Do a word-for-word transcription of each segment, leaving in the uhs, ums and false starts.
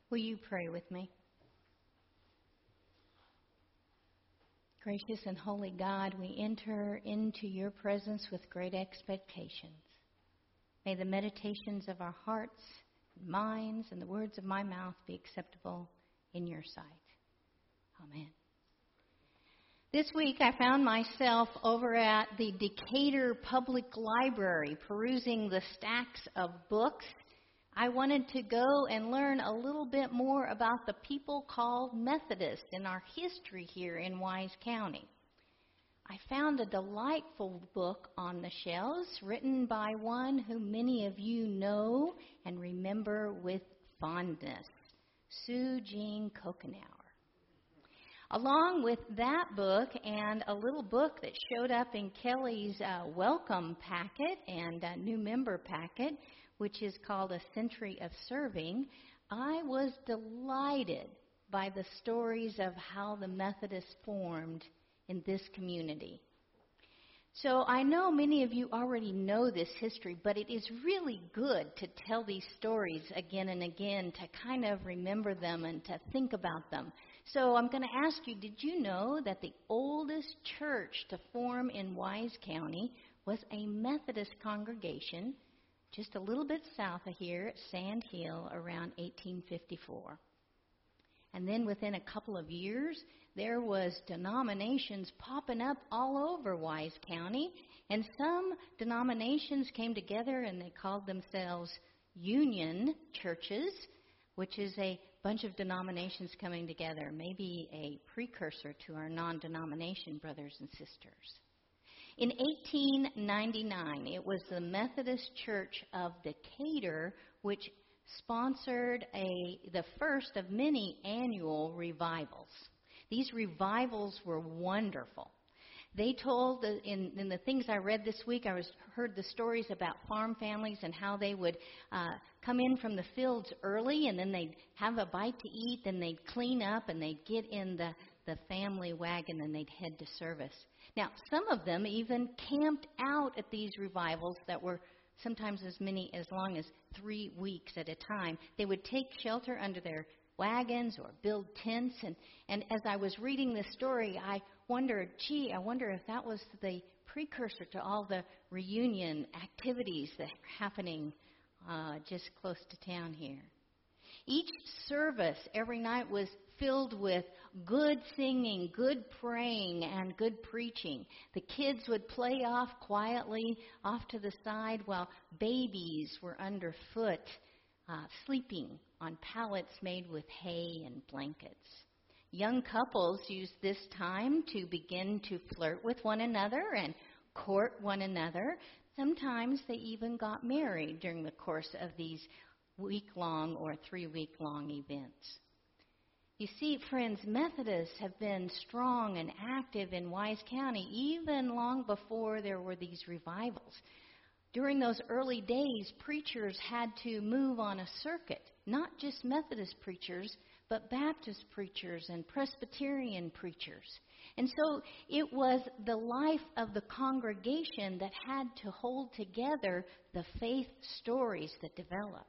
Will you pray with me? Gracious and holy God, we enter into your presence with great expectations. May the meditations of our hearts, minds, and the words of my mouth be acceptable in your sight. Amen. This week I found myself over at the Decatur Public Library perusing the stacks of books. I wanted to go and learn a little bit more about the people called Methodists and our history here in Wise County. I found a delightful book on the shelves written by one who many of you know and remember with fondness, Sue Jean Kochenauer. Along with that book and a little book that showed up in Kelly's uh, welcome packet and uh, new member packet, which is called A Century of Serving, I was delighted by the stories of how the Methodists formed in this community. So I know many of you already know this history, but it is really good to tell these stories again and again, to kind of remember them and to think about them. So I'm going to ask you, did you know that the oldest church to form in Wise County was a Methodist congregation just a little bit south of here at Sand Hill around eighteen fifty-four? And then within a couple of years, there was denominations popping up all over Wise County, and some denominations came together and they called themselves Union churches, which is a bunch of denominations coming together, maybe a precursor to our non-denomination brothers and sisters. In eighteen ninety-nine, it was the Methodist Church of Decatur which sponsored a the first of many annual revivals. These revivals were wonderful. They told, the, in, in the things I read this week, I was heard the stories about farm families and how they would uh, come in from the fields early, and then they'd have a bite to eat, then they'd clean up, and they'd get in the, the family wagon, and they'd head to service. Now, some of them even camped out at these revivals that were sometimes as many as long as three weeks at a time. They would take shelter under their wagons or build tents. And, and as I was reading this story, I wondered, gee, I wonder if that was the precursor to all the reunion activities that are happening uh, just close to town here. Each service every night was filled with good singing, good praying, and good preaching. The kids would play off quietly off to the side while babies were underfoot, uh, sleeping on pallets made with hay and blankets. Young couples used this time to begin to flirt with one another and court one another. Sometimes they even got married during the course of these week-long or three-week-long events. You see, friends, Methodists have been strong and active in Wise County even long before there were these revivals. During those early days, preachers had to move on a circuit, not just Methodist preachers, but Baptist preachers and Presbyterian preachers. And so it was the life of the congregation that had to hold together the faith stories that developed.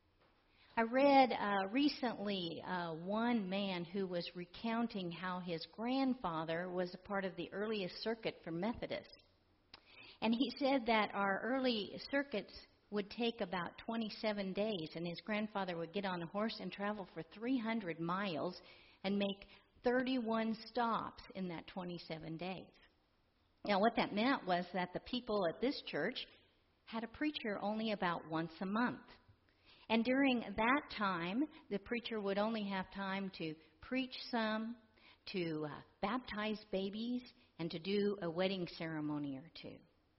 I read uh, recently uh, one man who was recounting how his grandfather was a part of the earliest circuit for Methodists. And he said that our early circuits would take about twenty-seven days, and his grandfather would get on a horse and travel for three hundred miles and make thirty-one stops in that twenty-seven days. Now, what that meant was that the people at this church had a preacher only about once a month. And during that time, the preacher would only have time to preach some, to uh, baptize babies, and to do a wedding ceremony or two.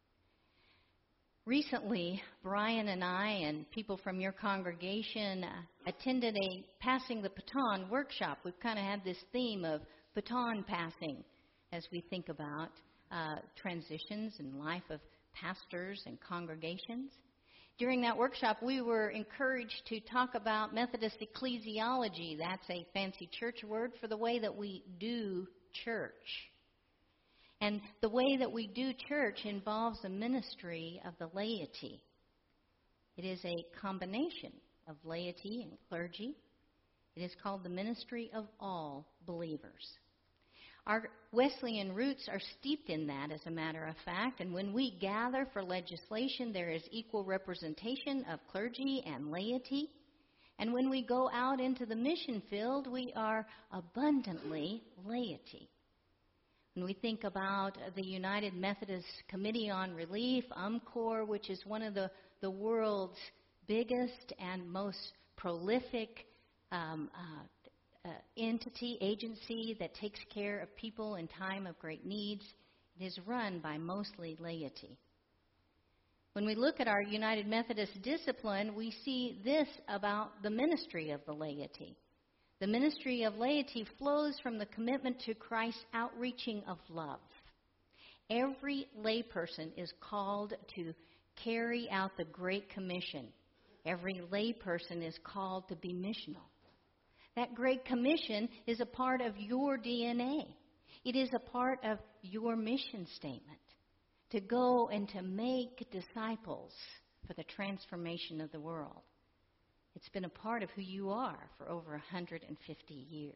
Recently, Brian and I and people from your congregation uh, attended a Passing the Baton workshop. We've kind of had this theme of baton passing as we think about uh, transitions in life of pastors and congregations. During that workshop, we were encouraged to talk about Methodist ecclesiology. That's a fancy church word for the way that we do church. And the way that we do church involves a ministry of the laity. It is a combination of laity and clergy. It is called the ministry of all believers. Our Wesleyan roots are steeped in that, as a matter of fact, and when we gather for legislation, there is equal representation of clergy and laity. And when we go out into the mission field, we are abundantly laity. When we think about the United Methodist Committee on Relief, UMCOR, which is one of the, the world's biggest and most prolific um, uh, uh, entity, agency that takes care of people in time of great needs, it is run by mostly laity. When we look at our United Methodist discipline, we see this about the ministry of the laity. The ministry of laity flows from the commitment to Christ's outreaching of love. Every layperson is called to carry out the Great Commission. Every layperson is called to be missional. That Great Commission is a part of your D N A. It is a part of your mission statement, to go and to make disciples for the transformation of the world. It's been a part of who you are for over one hundred fifty years.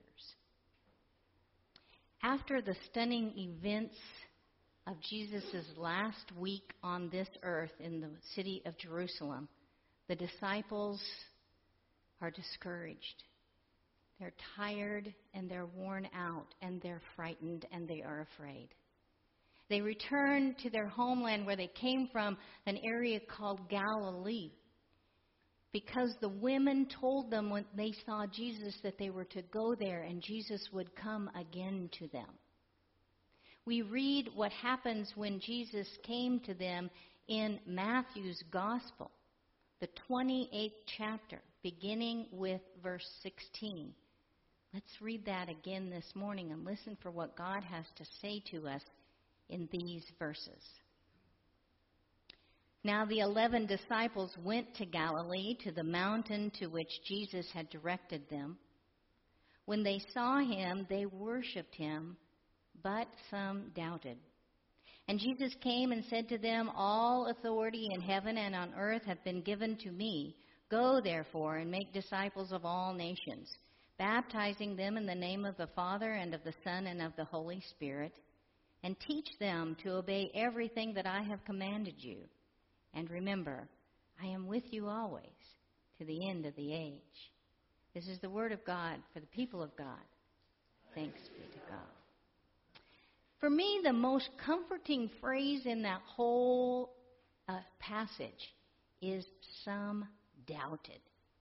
After the stunning events of Jesus' last week on this earth in the city of Jerusalem, the disciples are discouraged. They're tired and they're worn out and they're frightened and they are afraid. They return to their homeland where they came from, an area called Galilee, because the women told them when they saw Jesus that they were to go there and Jesus would come again to them. We read what happens when Jesus came to them in Matthew's Gospel, the twenty-eighth chapter, beginning with verse sixteen. Let's read that again this morning and listen for what God has to say to us in these verses. Now the eleven disciples went to Galilee, to the mountain to which Jesus had directed them. When they saw him, they worshipped him, but some doubted. And Jesus came and said to them, "All authority in heaven and on earth have been given to me. Go, therefore, and make disciples of all nations, baptizing them in the name of the Father and of the Son and of the Holy Spirit, and teach them to obey everything that I have commanded you. And remember, I am with you always to the end of the age." This is the word of God for the people of God. Thanks be to God. For me, the most comforting phrase in that whole uh, passage is "some doubted."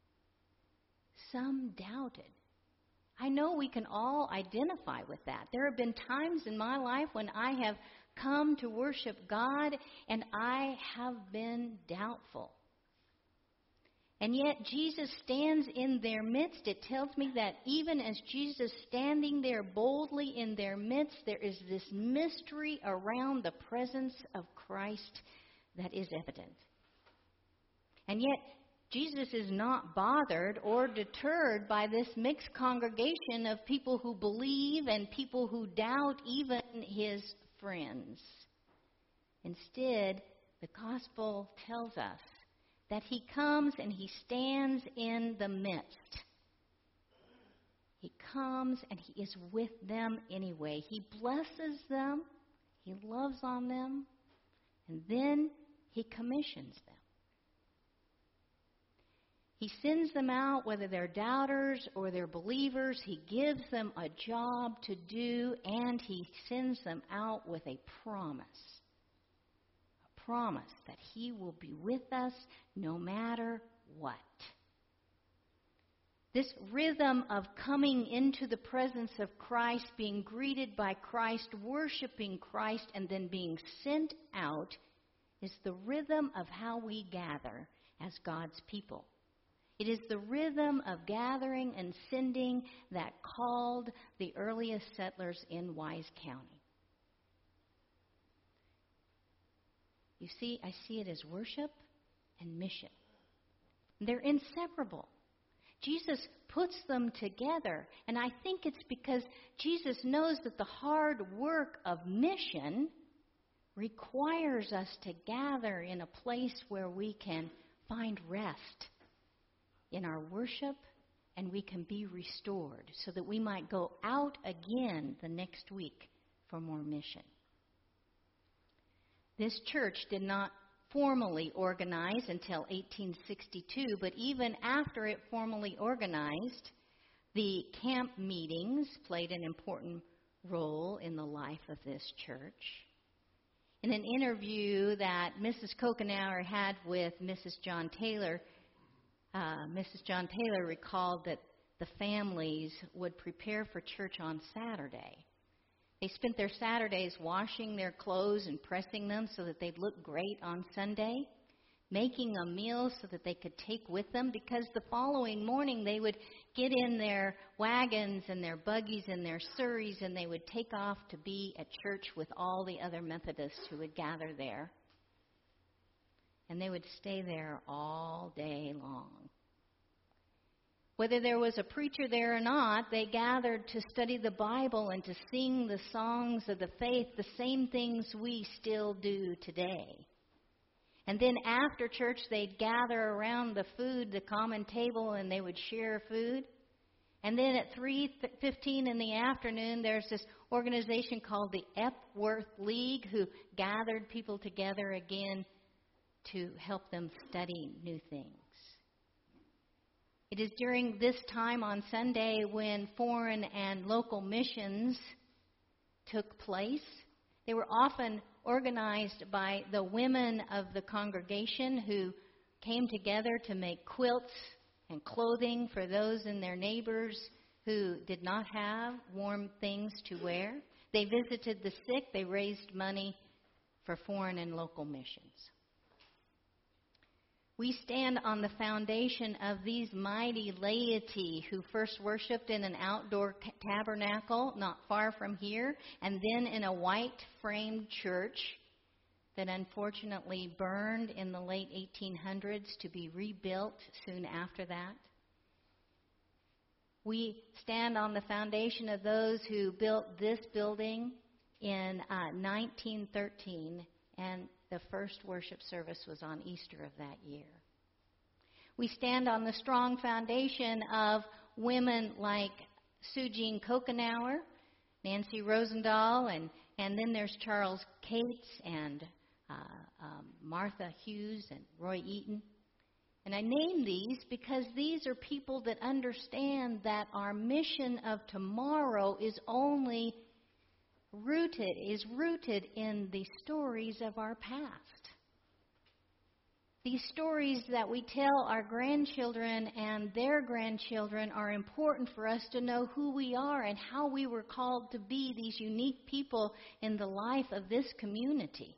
Some doubted. I know we can all identify with that. There have been times in my life when I have come to worship God and I have been doubtful. And yet Jesus stands in their midst. It tells me that even as Jesus standing there boldly in their midst, there is this mystery around the presence of Christ that is evident. And yet Jesus is not bothered or deterred by this mixed congregation of people who believe and people who doubt, even his friends. Instead, the gospel tells us that he comes and he stands in the midst. He comes and he is with them anyway. He blesses them, he loves on them, and then he commissions them. He sends them out, whether they're doubters or they're believers. He gives them a job to do, and he sends them out with a promise. A promise that he will be with us no matter what. This rhythm of coming into the presence of Christ, being greeted by Christ, worshiping Christ, and then being sent out is the rhythm of how we gather as God's people. It is the rhythm of gathering and sending that called the earliest settlers in Wise County. You see, I see it as worship and mission. They're inseparable. Jesus puts them together, and I think it's because Jesus knows that the hard work of mission requires us to gather in a place where we can find rest in our worship and we can be restored so that we might go out again the next week for more mission. This church did not formally organize until eighteen sixty-two, but even after it formally organized, the camp meetings played an important role in the life of this church. In an interview that Missus Kokenauer had with Missus John Taylor, uh, Missus John Taylor recalled that the families would prepare for church on Saturday. They spent their Saturdays washing their clothes and pressing them so that they'd look great on Sunday, making a meal so that they could take with them, because the following morning they would get in their wagons and their buggies and their surreys, and they would take off to be at church with all the other Methodists who would gather there. And they would stay there all day long. Whether there was a preacher there or not, they gathered to study the Bible and to sing the songs of the faith, the same things we still do today. And then after church, they'd gather around the food, the common table, and they would share food. And then at three fifteen in the afternoon, there's this organization called the Epworth League who gathered people together again to help them study new things. It is during this time on Sunday when foreign and local missions took place. They were often organized by the women of the congregation who came together to make quilts and clothing for those in their neighbors who did not have warm things to wear. They visited the sick. They raised money for foreign and local missions. We stand on the foundation of these mighty laity who first worshipped in an outdoor tabernacle not far from here, and then in a white-framed church that unfortunately burned in the late eighteen hundreds to be rebuilt soon after that. We stand on the foundation of those who built this building in uh, nineteen thirteen, and the first worship service was on Easter of that year. We stand on the strong foundation of women like Sue Jean Kokenauer, Nancy Rosendahl, and, and then there's Charles Cates and uh, um, Martha Hughes and Roy Eaton. And I name these because these are people that understand that our mission of tomorrow is only rooted, is rooted in the stories of our past. These stories that we tell our grandchildren and their grandchildren are important for us to know who we are and how we were called to be these unique people in the life of this community.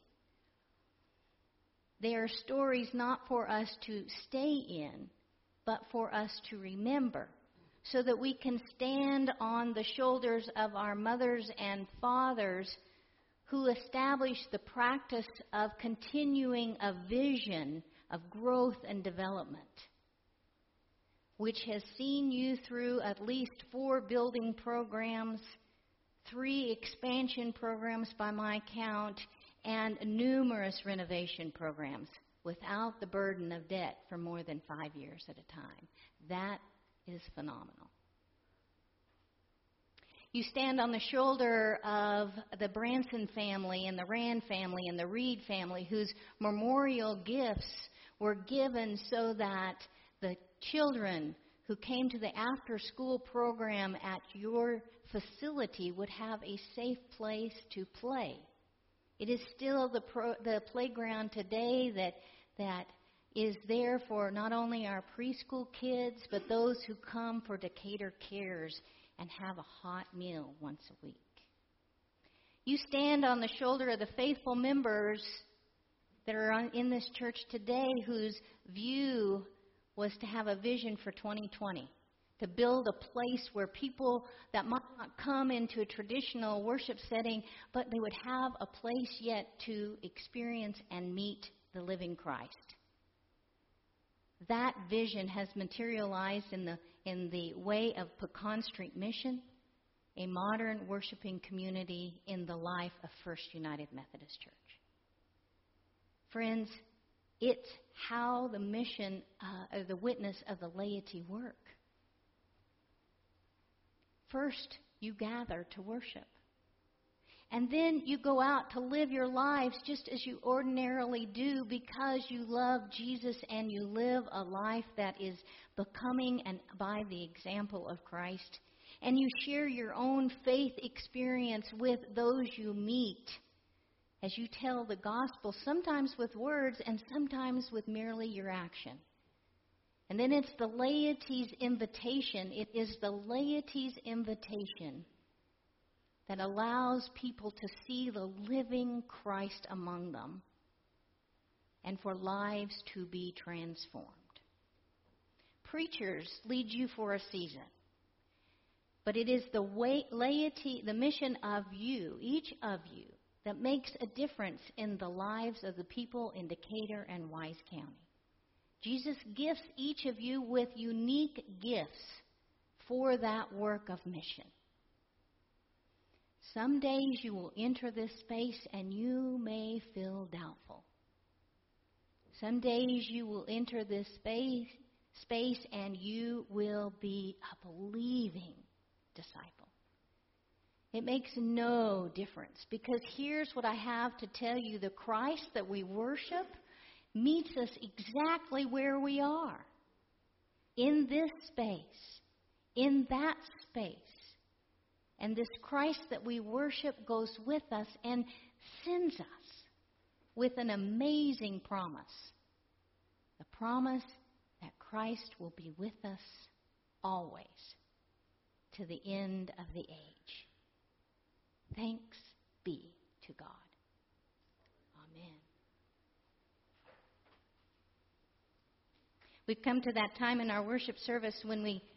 They are stories not for us to stay in, but for us to remember, so that we can stand on the shoulders of our mothers and fathers who established the practice of continuing a vision of growth and development, which has seen you through at least four building programs, three expansion programs by my count, and numerous renovation programs without the burden of debt for more than five years at a time. That is phenomenal. You stand on the shoulder of the Branson family and the Rand family and the Reed family, whose memorial gifts were given so that the children who came to the after-school program at your facility would have a safe place to play. It is still the pro, the playground today that that is there for not only our preschool kids, but those who come for Decatur Cares and have a hot meal once a week. You stand on the shoulder of the faithful members that are on, in this church today, whose view was to have a vision for twenty twenty, to build a place where people that might not come into a traditional worship setting, but they would have a place yet to experience and meet the living Christ. That vision has materialized in the in the way of Pecan Street Mission, a modern worshiping community in the life of First United Methodist Church. Friends, it's how the mission, uh, or the witness of the laity work. First, you gather to worship. And then you go out to live your lives just as you ordinarily do because you love Jesus and you live a life that is becoming and by the example of Christ. And you share your own faith experience with those you meet as you tell the gospel, sometimes with words and sometimes with merely your action. And then it's the laity's invitation. It is the laity's invitation that allows people to see the living Christ among them and for lives to be transformed. Preachers lead you for a season, but it is the way, laity, the mission of you, each of you, that makes a difference in the lives of the people in Decatur and Wise County. Jesus gifts each of you with unique gifts for that work of mission. Some days you will enter this space and you may feel doubtful. Some days you will enter this space, space and you will be a believing disciple. It makes no difference, because here's what I have to tell you. The Christ that we worship meets us exactly where we are. In this space, in that space. And this Christ that we worship goes with us and sends us with an amazing promise. The promise that Christ will be with us always to the end of the age. Thanks be to God. Amen. We've come to that time in our worship service when we